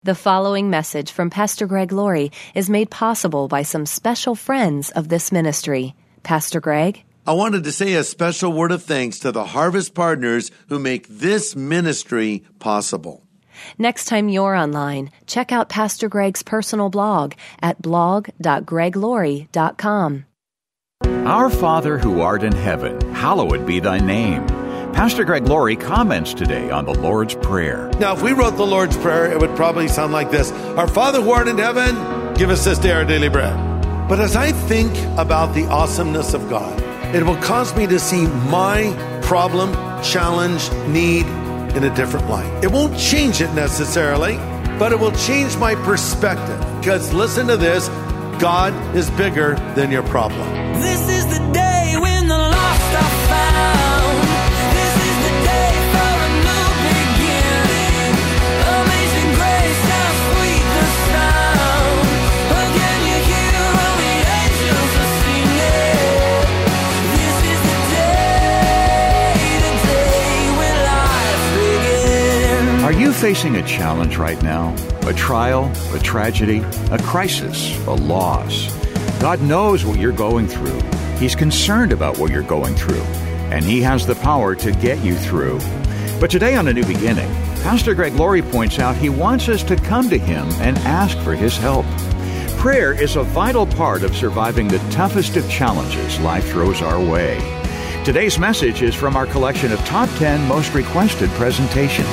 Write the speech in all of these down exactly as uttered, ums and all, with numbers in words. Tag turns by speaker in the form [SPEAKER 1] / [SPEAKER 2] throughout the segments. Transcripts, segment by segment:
[SPEAKER 1] The following message from Pastor Greg Laurie is made possible by some special friends of this ministry. Pastor Greg?
[SPEAKER 2] I wanted to say a special word of thanks to the Harvest Partners who make this ministry possible.
[SPEAKER 1] Next time you're online, check out Pastor Greg's personal blog at blog dot greg laurie dot com.
[SPEAKER 3] Our Father who art in heaven, hallowed be thy name. Pastor Greg Laurie comments today on the Lord's Prayer.
[SPEAKER 2] Now, if we wrote the Lord's Prayer, it would probably sound like this. Our Father who art in heaven, give us this day our daily bread. But as I think about the awesomeness of God, it will cause me to see my problem, challenge, need in a different light. It won't change it necessarily, but it will change my perspective. Because listen to this, God is bigger than your problem.
[SPEAKER 4] This is the day when the lost are found. This is the day for a new beginning. Amazing grace, how sweet the sound. Again you hear all the angels are singing. This is the day, the day when life begins.
[SPEAKER 3] Are you facing a challenge right now? A trial, a tragedy, a crisis, a loss? God knows what you're going through. He's concerned about what you're going through, and He has the power to get you through. But today on A New Beginning, Pastor Greg Laurie points out he wants us to come to Him and ask for His help. Prayer is a vital part of surviving the toughest of challenges life throws our way. Today's message is from our collection of Top ten Most Requested Presentations.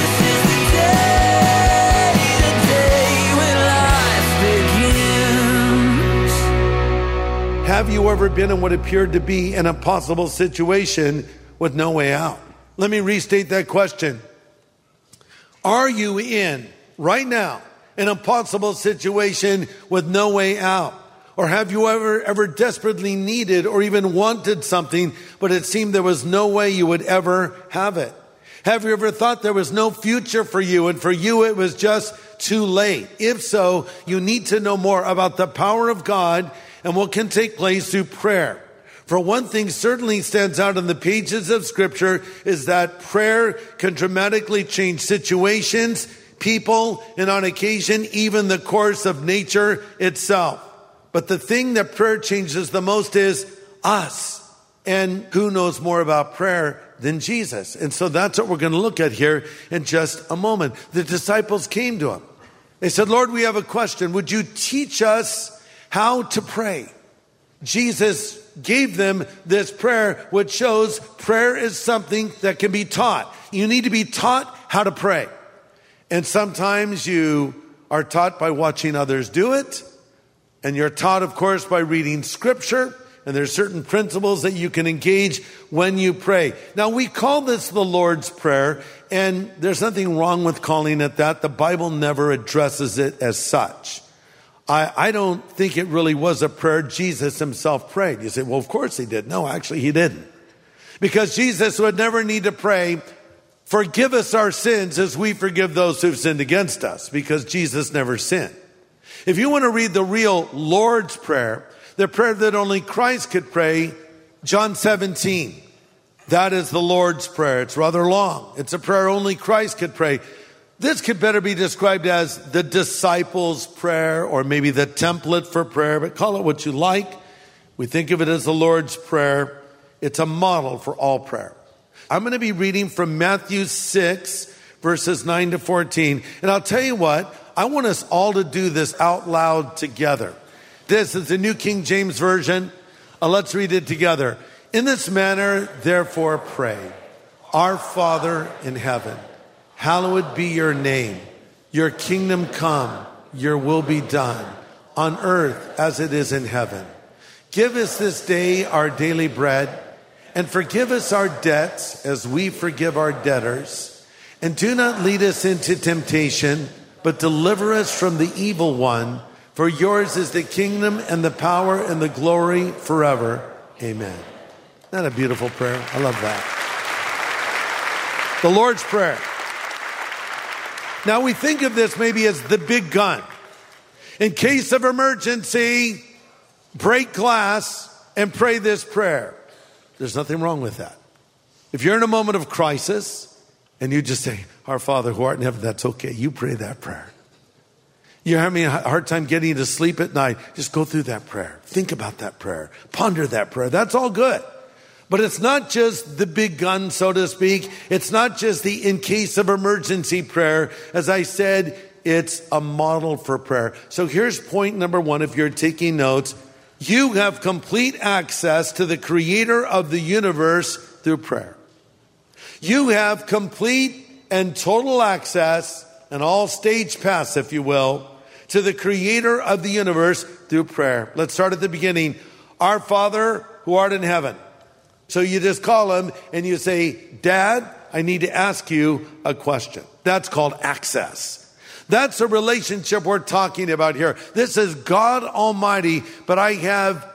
[SPEAKER 2] Have you ever been in what appeared to be an impossible situation with no way out? Let me restate that question. Are you in, right now, an impossible situation with no way out? Or have you ever, ever desperately needed or even wanted something, but it seemed there was no way you would ever have it? Have you ever thought there was no future for you, and for you it was just too late? If so, you need to know more about the power of God and what can take place through prayer. For one thing certainly stands out in the pages of Scripture is that prayer can dramatically change situations, people, and on occasion, even the course of nature itself. But the thing that prayer changes the most is us. And who knows more about prayer than Jesus? And so that's what we're going to look at here in just a moment. The disciples came to Him. They said, Lord, we have a question. Would you teach us how to pray? Jesus gave them this prayer, which shows prayer is something that can be taught. You need to be taught how to pray. And sometimes you are taught by watching others do it. And you're taught, of course, by reading Scripture. And there's certain principles that you can engage when you pray. Now, we call this the Lord's Prayer, and there's nothing wrong with calling it that. The Bible never addresses it as such. I, I don't think it really was a prayer Jesus Himself prayed. You say, well, of course He did. No, actually He didn't. Because Jesus would never need to pray, forgive us our sins as we forgive those who've sinned against us, because Jesus never sinned. If you want to read the real Lord's Prayer, the prayer that only Christ could pray, John seventeen, that is the Lord's Prayer. It's rather long. It's a prayer only Christ could pray. This could better be described as the disciples' prayer, or maybe the template for prayer, but call it what you like. We think of it as the Lord's Prayer. It's a model for all prayer. I'm going to be reading from Matthew six, verses nine to fourteen. And I'll tell you what, I want us all to do this out loud together. This is the New King James Version. Uh, let's read it together. In this manner, therefore, pray. Our Father in heaven, hallowed be your name. Your kingdom come, your will be done, on earth as it is in heaven. Give us this day our daily bread, and forgive us our debts as we forgive our debtors. And do not lead us into temptation, but deliver us from the evil one. For yours is the kingdom and the power and the glory forever. Amen. Isn't that a beautiful prayer? I love that. The Lord's Prayer. Now we think of this maybe as the big gun. In case of emergency, break glass and pray this prayer. There's nothing wrong with that. If you're in a moment of crisis and you just say, Our Father who art in heaven, that's okay. You pray that prayer. You're having a hard time getting to sleep at night. Just go through that prayer. Think about that prayer. Ponder that prayer. That's all good. But it's not just the big gun, so to speak. It's not just the in case of emergency prayer. As I said, it's a model for prayer. So here's point number one. If you're taking notes, you have complete access to the creator of the universe through prayer. You have complete and total access, and all stage pass, if you will, to the creator of the universe through prayer. Let's start at the beginning. Our Father who art in heaven. So you just call him and you say, Dad, I need to ask you a question. That's called access. That's a relationship we're talking about here. This is God Almighty, but I have,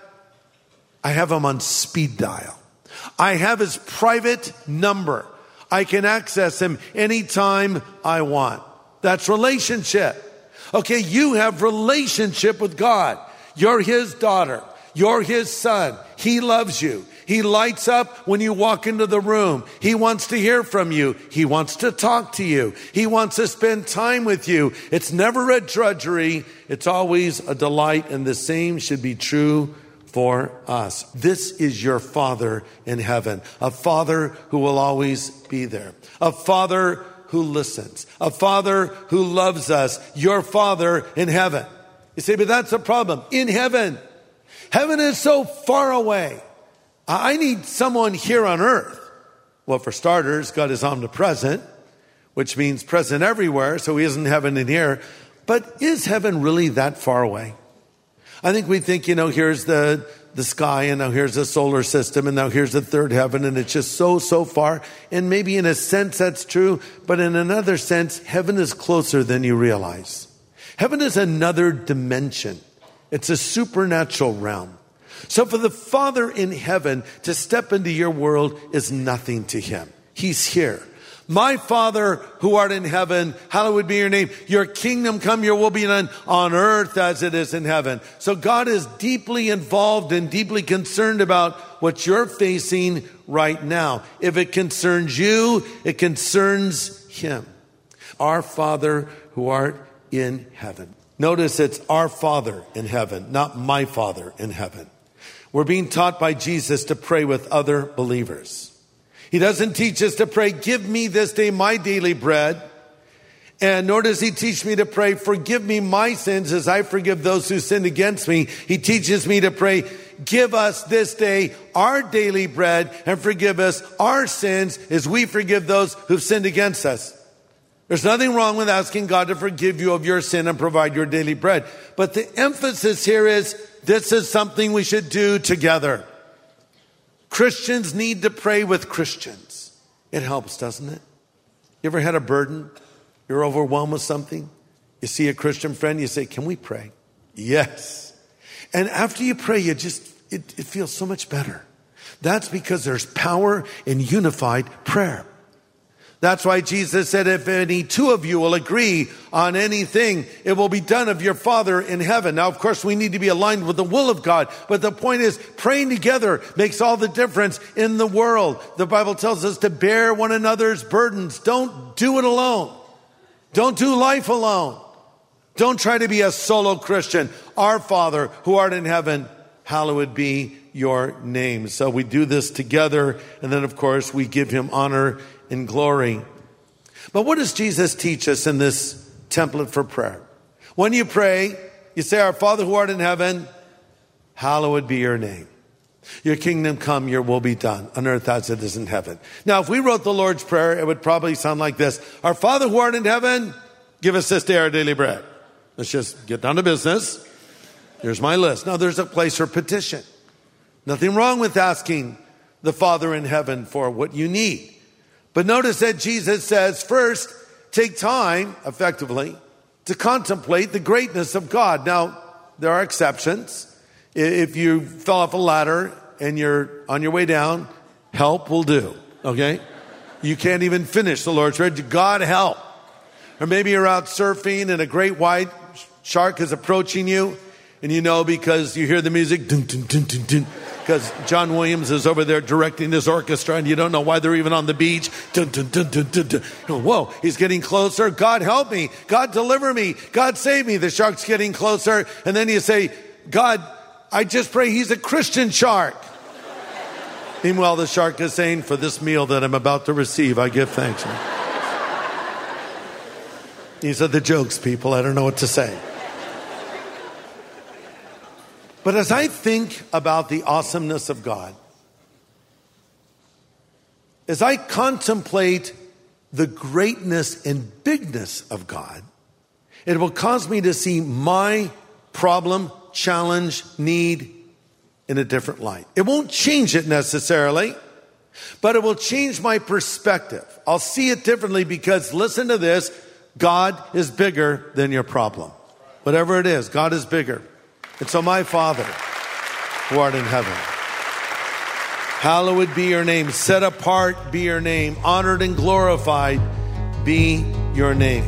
[SPEAKER 2] I have him on speed dial. I have his private number. I can access him anytime I want. That's relationship. Okay, you have relationship with God. You're his daughter. You're his son. He loves you. He lights up when you walk into the room. He wants to hear from you. He wants to talk to you. He wants to spend time with you. It's never a drudgery. It's always a delight, and the same should be true for us. This is your Father in heaven, a Father who will always be there, a Father who listens, a Father who loves us, your Father in heaven. You say, but that's a problem. In heaven, heaven is so far away. I need someone here on earth. Well, for starters, God is omnipresent, which means present everywhere, so he isn't heaven in here. But is heaven really that far away? I think we think, you know, here's the, the sky, and now here's the solar system, and now here's the third heaven, and it's just so, so far. And maybe in a sense that's true, but in another sense, heaven is closer than you realize. Heaven is another dimension. It's a supernatural realm. So for the Father in heaven to step into your world is nothing to him. He's here. My Father who art in heaven, hallowed be your name. Your kingdom come, your will be done on earth as it is in heaven. So God is deeply involved and deeply concerned about what you're facing right now. If it concerns you, it concerns him. Our Father who art in heaven. Notice it's our Father in heaven, not my Father in heaven. We're being taught by Jesus to pray with other believers. He doesn't teach us to pray, give me this day my daily bread. And nor does he teach me to pray, forgive me my sins as I forgive those who sinned against me. He teaches me to pray, give us this day our daily bread and forgive us our sins as we forgive those who've sinned against us. There's nothing wrong with asking God to forgive you of your sin and provide your daily bread. But the emphasis here is this is something we should do together. Christians need to pray with Christians. It helps, doesn't it? You ever had a burden? You're overwhelmed with something? You see a Christian friend, you say, can we pray? Yes. And after you pray, you just, it, it feels so much better. That's because there's power in unified prayer. That's why Jesus said, if any two of you will agree on anything, it will be done of your Father in heaven. Now, of course, we need to be aligned with the will of God. But the point is, praying together makes all the difference in the world. The Bible tells us to bear one another's burdens. Don't do it alone. Don't do life alone. Don't try to be a solo Christian. Our Father who art in heaven, hallowed be your name. So we do this together. And then, of course, we give him honor in glory. But what does Jesus teach us in this template for prayer? When you pray, you say, our Father who art in heaven, hallowed be your name. Your kingdom come, your will be done on earth as it is in heaven. Now, if we wrote the Lord's Prayer, it would probably sound like this. Our Father who art in heaven, give us this day our daily bread. Let's just get down to business. Here's my list. Now, there's a place for petition. Nothing wrong with asking the Father in heaven for what you need. But notice that Jesus says, first, take time, effectively, to contemplate the greatness of God. Now, there are exceptions. If you fell off a ladder and you're on your way down, help will do, okay? You can't even finish the Lord's Prayer. God help. Or maybe you're out surfing and a great white shark is approaching you, and you know because you hear the music, dun, dun, dun, dun, dun, because John Williams is over there directing this orchestra, and you don't know why they're even on the beach. Dun, dun, dun, dun, dun, dun. Whoa, he's getting closer. God help me. God deliver me. God save me. The shark's getting closer. And then you say, God, I just pray he's a Christian shark. Meanwhile, the shark is saying, for this meal that I'm about to receive, I give thanks. These are the jokes, people. I don't know what to say. But as I think about the awesomeness of God, as I contemplate the greatness and bigness of God, it will cause me to see my problem, challenge, need in a different light. It won't change it necessarily, but it will change my perspective. I'll see it differently because, listen to this, God is bigger than your problem. Whatever it is, God is bigger. And so my Father, who art in heaven, hallowed be your name. Set apart be your name. Honored and glorified be your name.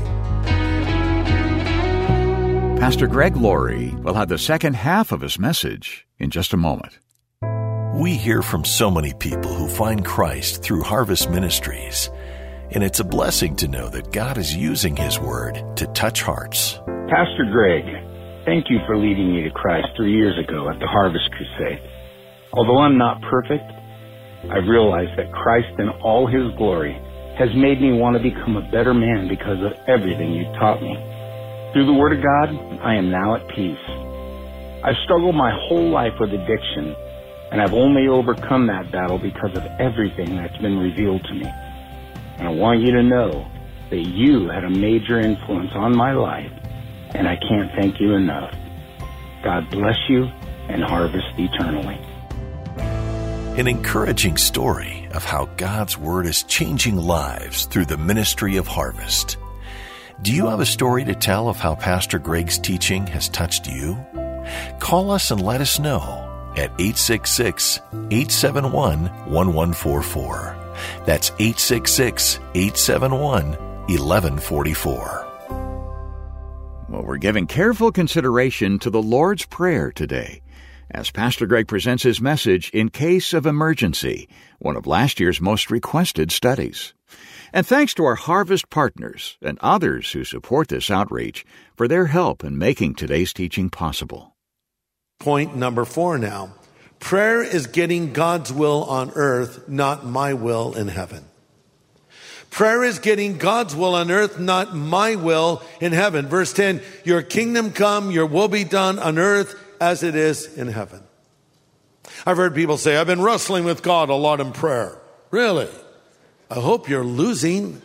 [SPEAKER 3] Pastor Greg Laurie will have the second half of his message in just a moment.
[SPEAKER 5] We hear from so many people who find Christ through Harvest Ministries, and it's a blessing to know that God is using His Word to touch hearts.
[SPEAKER 6] Pastor Greg, thank you for leading me to Christ three years ago at the Harvest Crusade. Although I'm not perfect, I've realized that Christ in all His glory has made me want to become a better man because of everything you've taught me. Through the Word of God, I am now at peace. I've struggled my whole life with addiction, and I've only overcome that battle because of everything that's been revealed to me. And I want you to know that you had a major influence on my life, and I can't thank you enough. God bless you and harvest eternally.
[SPEAKER 5] An encouraging story of how God's Word is changing lives through the ministry of Harvest. Do you have a story to tell of how Pastor Greg's teaching has touched you? Call us and let us know at eight six six, eight seven one, one one four four. That's eight six six, eight seven one, one one four four.
[SPEAKER 3] Well, we're giving careful consideration to the Lord's Prayer today, as Pastor Greg presents his message in case of emergency, one of last year's most requested studies. And thanks to our Harvest partners and others who support this outreach for their help in making today's teaching possible.
[SPEAKER 2] Point number four now. Prayer is getting God's will on earth, not my will in heaven. Prayer is getting God's will on earth, not my will in heaven. Verse ten, your kingdom come, your will be done on earth as it is in heaven. I've heard people say, I've been wrestling with God a lot in prayer. Really? I hope you're losing.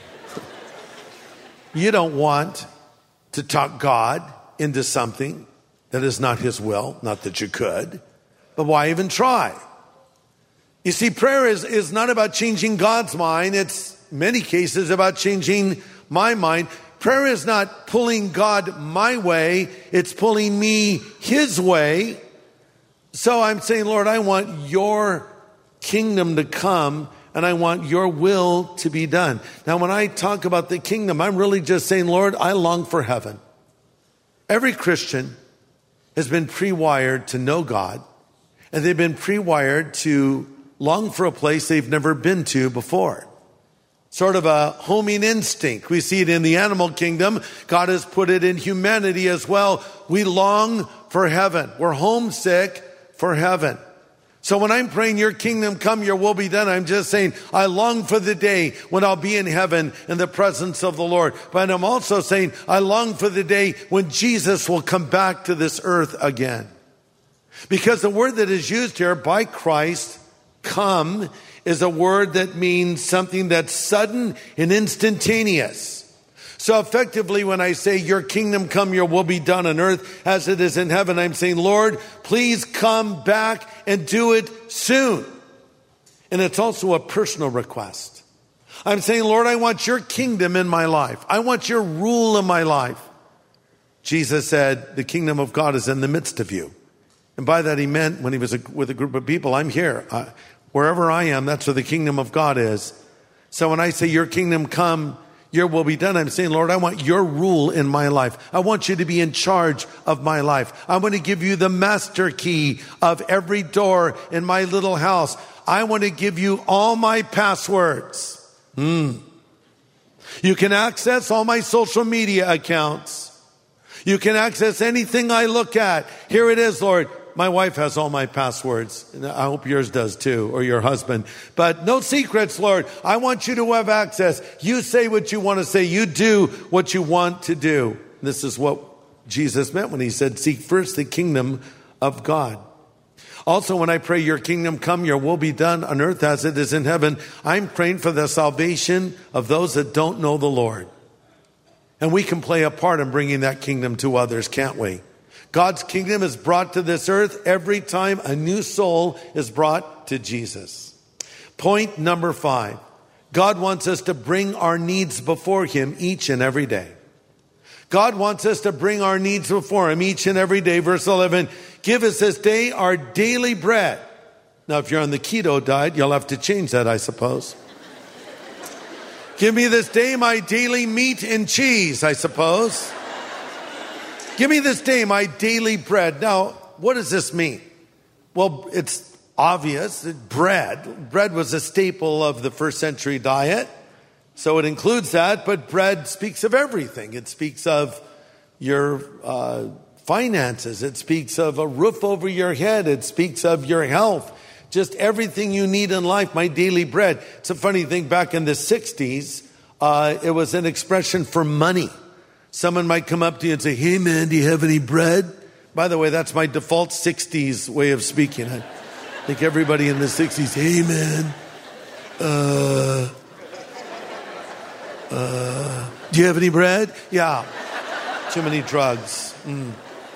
[SPEAKER 2] You don't want to talk God into something that is not His will. Not that you could, but why even try? You see, prayer is, is not about changing God's mind. It's many cases about changing my mind. Prayer is not pulling God my way. It's pulling me His way. So I'm saying, Lord, I want your kingdom to come, and I want your will to be done. Now, when I talk about the kingdom, I'm really just saying, Lord, I long for heaven. Every Christian has been pre-wired to know God, and they've been pre-wired to long for a place they've never been to before. Sort of a homing instinct. We see it in the animal kingdom. God has put it in humanity as well. We long for heaven. We're homesick for heaven. So when I'm praying, your kingdom come, your will be done, I'm just saying, I long for the day when I'll be in heaven in the presence of the Lord. But I'm also saying, I long for the day when Jesus will come back to this earth again. Because the word that is used here by Christ, come, is a word that means something that's sudden and instantaneous. So effectively, when I say, your kingdom come, your will be done on earth as it is in heaven, I'm saying, Lord, please come back and do it soon. And it's also a personal request. I'm saying, Lord, I want your kingdom in my life. I want your rule in my life. Jesus said, the kingdom of God is in the midst of you. And by that he meant, when he was with a group of people, I'm here. Uh, wherever I am, that's where the kingdom of God is. So when I say, your kingdom come, your will be done. I'm saying, Lord, I want your rule in my life. I want you to be in charge of my life. I want to give you the master key of every door in my little house. I want to give you all my passwords. Hmm. You can access all my social media accounts. You can access anything I look at. Here it is, Lord. My wife has all my passwords. And I hope yours does too, or your husband. But no secrets, Lord. I want you to have access. You say what you want to say. You do what you want to do. This is what Jesus meant when he said, seek first the kingdom of God. Also, when I pray, your kingdom come, your will be done on earth as it is in heaven, I'm praying for the salvation of those that don't know the Lord. And we can play a part in bringing that kingdom to others, can't we? God's kingdom is brought to this earth every time a new soul is brought to Jesus. Point number five. God wants us to bring our needs before him each and every day. God wants us to bring our needs before him each and every day. Verse eleven, give us this day our daily bread. Now, if you're on the keto diet, you'll have to change that, I suppose. Give me this day my daily meat and cheese, I suppose. Give me this day my daily bread. Now, what does this mean? Well, it's obvious that bread, bread was a staple of the first century diet. So it includes that, but bread speaks of everything. It speaks of your uh, finances. It speaks of a roof over your head. It speaks of your health. Just everything you need in life, my daily bread. It's a funny thing, back in the sixties, uh, it was an expression for money. Someone might come up to you and say, hey man, do you have any bread? By the way, that's my default sixties way of speaking. I think everybody in the sixties, hey man, uh, uh, do you have any bread? Yeah, too many drugs. Mm.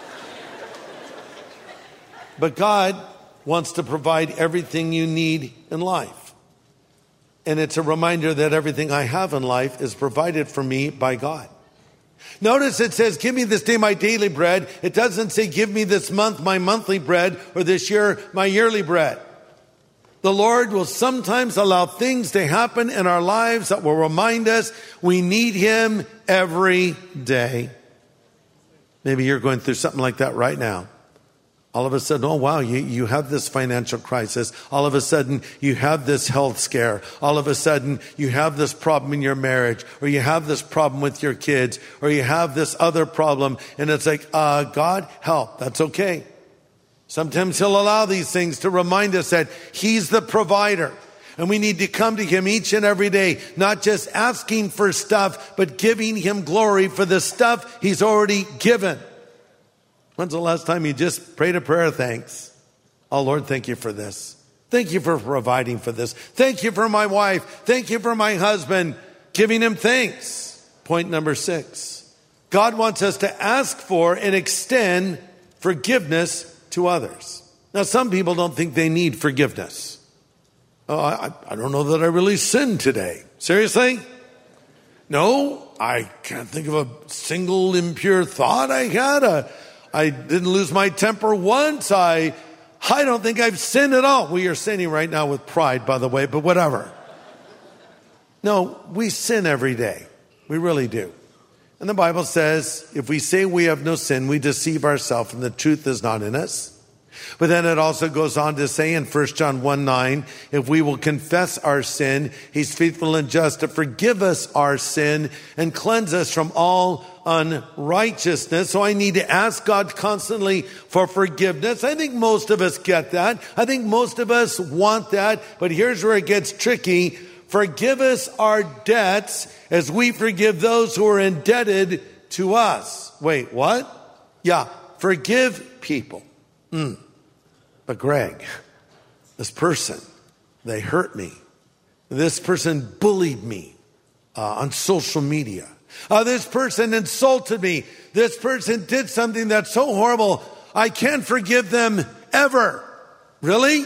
[SPEAKER 2] But God wants to provide everything you need in life. And it's a reminder that everything I have in life is provided for me by God. Notice it says, give me this day my daily bread. It doesn't say, give me this month my monthly bread, or this year my yearly bread. The Lord will sometimes allow things to happen in our lives that will remind us we need him every day. Maybe you're going through something like that right now. All of a sudden, oh wow, you, you have this financial crisis. All of a sudden, you have this health scare. All of a sudden, you have this problem in your marriage, or you have this problem with your kids, or you have this other problem. And it's like, uh, God, help. That's okay. Sometimes he'll allow these things to remind us that he's the provider. And we need to come to him each and every day, not just asking for stuff, but giving him glory for the stuff he's already given. When's the last time you just prayed a prayer of thanks? Oh, Lord, thank you for this. Thank you for providing for this. Thank you for my wife. Thank you for my husband. Giving him thanks. Point number six. God wants us to ask for and extend forgiveness to others. Now, some people don't think they need forgiveness. Oh, I, I don't know that I really sinned today. Seriously? No, I can't think of a single impure thought I had. A, I didn't lose my temper once. I I don't think I've sinned at all. We are sinning right now with pride, by the way, but whatever. No, we sin every day. We really do. And the Bible says, if we say we have no sin, we deceive ourselves and the truth is not in us. But then it also goes on to say in First John one nine, if we will confess our sin, he's faithful and just to forgive us our sin and cleanse us from all unrighteousness. So I need to ask God constantly for forgiveness. I think most of us get that. I think most of us want that. But here's where it gets tricky. Forgive us our debts as we forgive those who are indebted to us. Wait, what? Yeah, forgive people. Mm. But Greg, this person, they hurt me. This person bullied me uh, on social media. Uh, this person insulted me. This person did something that's so horrible, I can't forgive them ever. Really?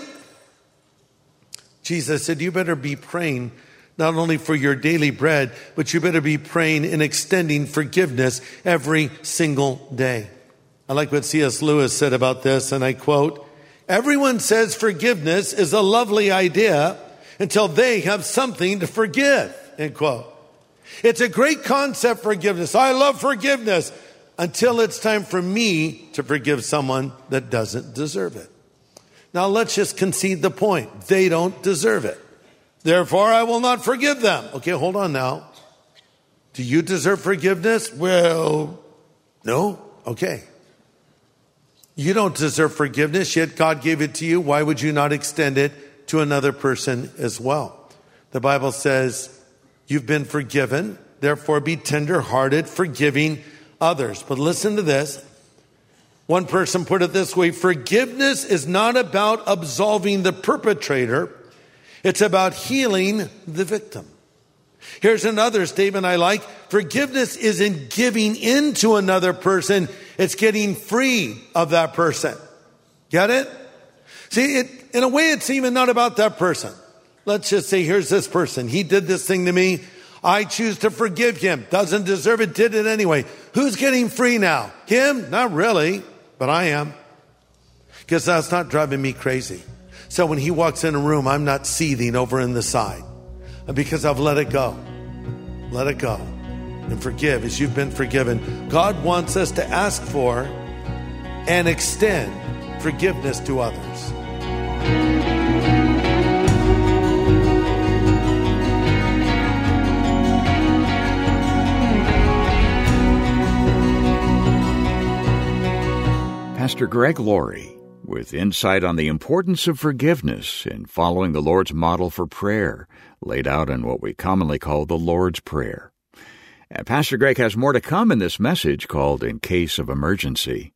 [SPEAKER 2] Jesus said, you better be praying not only for your daily bread, but you better be praying and extending forgiveness every single day. I like what C S Lewis said about this, and I quote, everyone says forgiveness is a lovely idea until they have something to forgive, end quote. It's a great concept, forgiveness. I love forgiveness until it's time for me to forgive someone that doesn't deserve it. Now let's just concede the point. They don't deserve it. Therefore, I will not forgive them. Okay, hold on now. Do you deserve forgiveness? Well, no. Okay. You don't deserve forgiveness, yet God gave it to you. Why would you not extend it to another person as well? The Bible says, you've been forgiven, therefore be tender-hearted, forgiving others. But listen to this. One person put it this way: forgiveness is not about absolving the perpetrator. It's about healing the victim. Here's another statement I like. Forgiveness isn't giving in to another person. It's getting free of that person. Get it? See, it, in a way, it's even not about that person. Let's just say, here's this person. He did this thing to me. I choose to forgive him. Doesn't deserve it, did it anyway. Who's getting free now? Him? Not really, but I am. Because that's not driving me crazy. So when he walks in a room, I'm not seething over in the side. Because I've let it go. Let it go. And forgive as you've been forgiven. God wants us to ask for and extend forgiveness to others.
[SPEAKER 3] Pastor Greg Laurie, with insight on the importance of forgiveness in following the Lord's model for prayer, laid out in what we commonly call the Lord's Prayer. And Pastor Greg has more to come in this message called In Case of Emergency.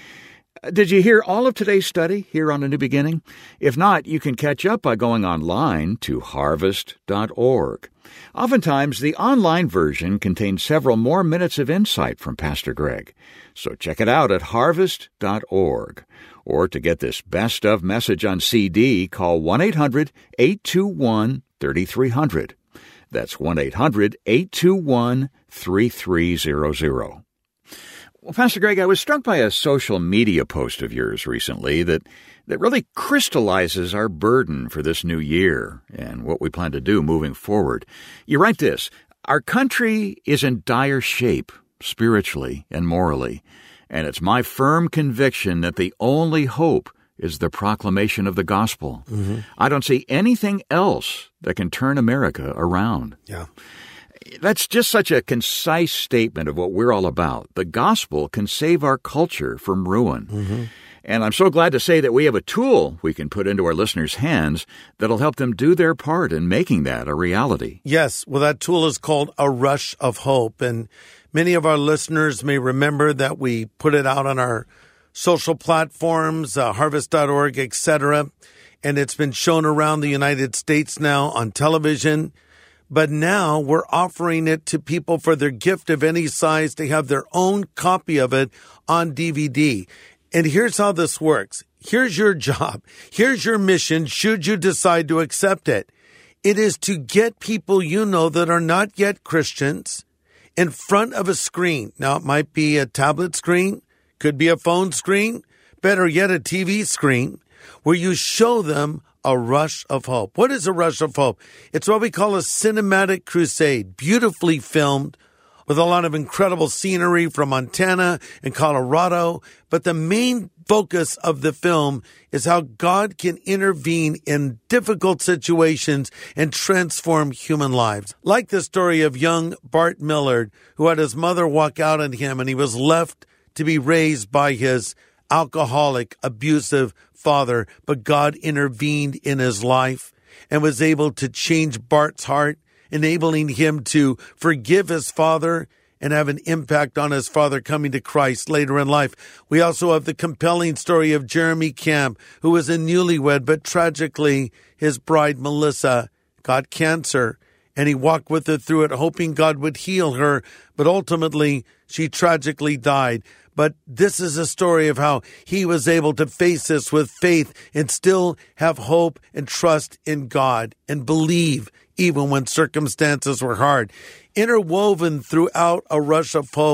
[SPEAKER 3] Did you hear all of today's study here on A New Beginning? If not, you can catch up by going online to harvest dot org. Oftentimes, the online version contains several more minutes of insight from Pastor Greg. So check it out at harvest dot org. Or to get this best of message on C D, call one eight hundred eight two one three three zero zero. That's one eight hundred eight two one three three zero zero. Well, Pastor Greg, I was struck by a social media post of yours recently that, that really crystallizes our burden for this new year and what we plan to do moving forward. You write this: our country is in dire shape, spiritually and morally, and it's my firm conviction that the only hope is the proclamation of the gospel. Mm-hmm. I don't see anything else that can turn America around.
[SPEAKER 2] Yeah.
[SPEAKER 3] That's just such a concise statement of what we're all about. The gospel can save our culture from ruin. Mm-hmm. And I'm so glad to say that we have a tool we can put into our listeners' hands that'll help them do their part in making that a reality.
[SPEAKER 2] Yes. Well, that tool is called A Rush of Hope. And many of our listeners may remember that we put it out on our social platforms, uh, harvest dot org, et cetera. And it's been shown around the United States now on television. But now we're offering it to people for their gift of any size to have their own copy of it on D V D. And here's how this works. Here's your job. Here's your mission, should you decide to accept it. It is to get people you know that are not yet Christians in front of a screen. Now, it might be a tablet screen, could be a phone screen, better yet, a T V screen, where you show them a rush of hope. What is a rush of hope? It's what we call a cinematic crusade, beautifully filmed with a lot of incredible scenery from Montana and Colorado. But the main focus of the film is how God can intervene in difficult situations and transform human lives. Like the story of young Bart Millard, who had his mother walk out on him and he was left to be raised by his alcoholic, abusive father, but God intervened in his life and was able to change Bart's heart, enabling him to forgive his father and have an impact on his father coming to Christ later in life. We also have the compelling story of Jeremy Camp, who was a newlywed, but tragically his bride, Melissa, got cancer, and he walked with her through it, hoping God would heal her, but ultimately she tragically died. But this is a story of how he was able to face this with faith and still have hope and trust in God and believe even when circumstances were hard. Interwoven throughout A Rush of Hope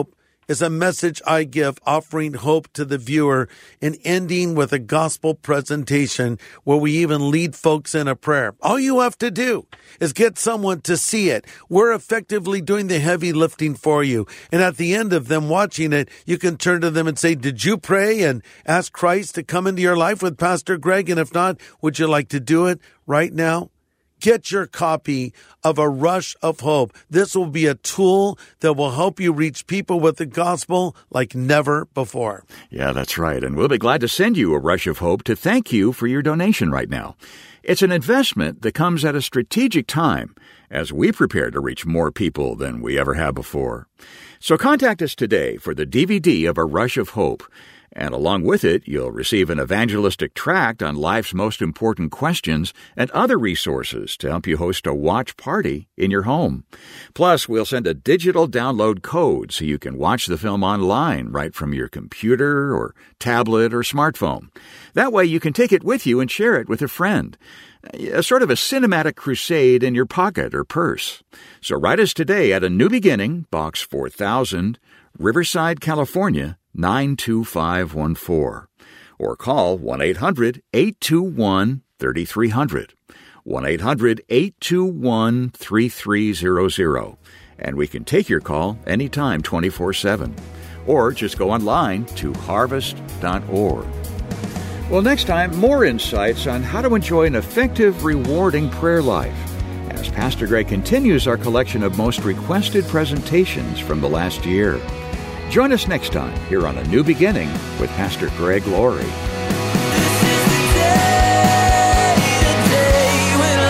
[SPEAKER 2] is a message I give offering hope to the viewer and ending with a gospel presentation where we even lead folks in a prayer. All you have to do is get someone to see it. We're effectively doing the heavy lifting for you. And at the end of them watching it, you can turn to them and say, did you pray and ask Christ to come into your life with Pastor Greg? And if not, would you like to do it right now? Get your copy of A Rush of Hope. This will be a tool that will help you reach people with the gospel like never before.
[SPEAKER 3] Yeah, that's right. And we'll be glad to send you A Rush of Hope to thank you for your donation right now. It's an investment that comes at a strategic time as we prepare to reach more people than we ever have before. So contact us today for the D V D of A Rush of Hope. And along with it, you'll receive an evangelistic tract on life's most important questions and other resources to help you host a watch party in your home. Plus, we'll send a digital download code so you can watch the film online right from your computer or tablet or smartphone. That way you can take it with you and share it with a friend. A sort of a cinematic crusade in your pocket or purse. So write us today at A New Beginning, Box four thousand, Riverside, California, nine two five one four. Or call one eight hundred eight two one three three zero zero. one eight hundred eight two one three three zero zero. And we can take your call anytime twenty-four seven. Or just go online to harvest dot org. Well, next time, more insights on how to enjoy an effective, rewarding prayer life as Pastor Greg continues our collection of most requested presentations from the last year. Join us next time here on A New Beginning with Pastor Greg Laurie.
[SPEAKER 4] This is the day, the day when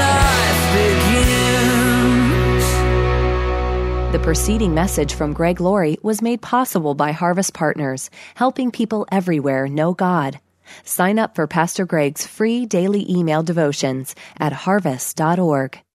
[SPEAKER 4] life begins.
[SPEAKER 1] The preceding message from Greg Laurie was made possible by Harvest Partners, helping people everywhere know God. Sign up for Pastor Greg's free daily email devotions at harvest dot org.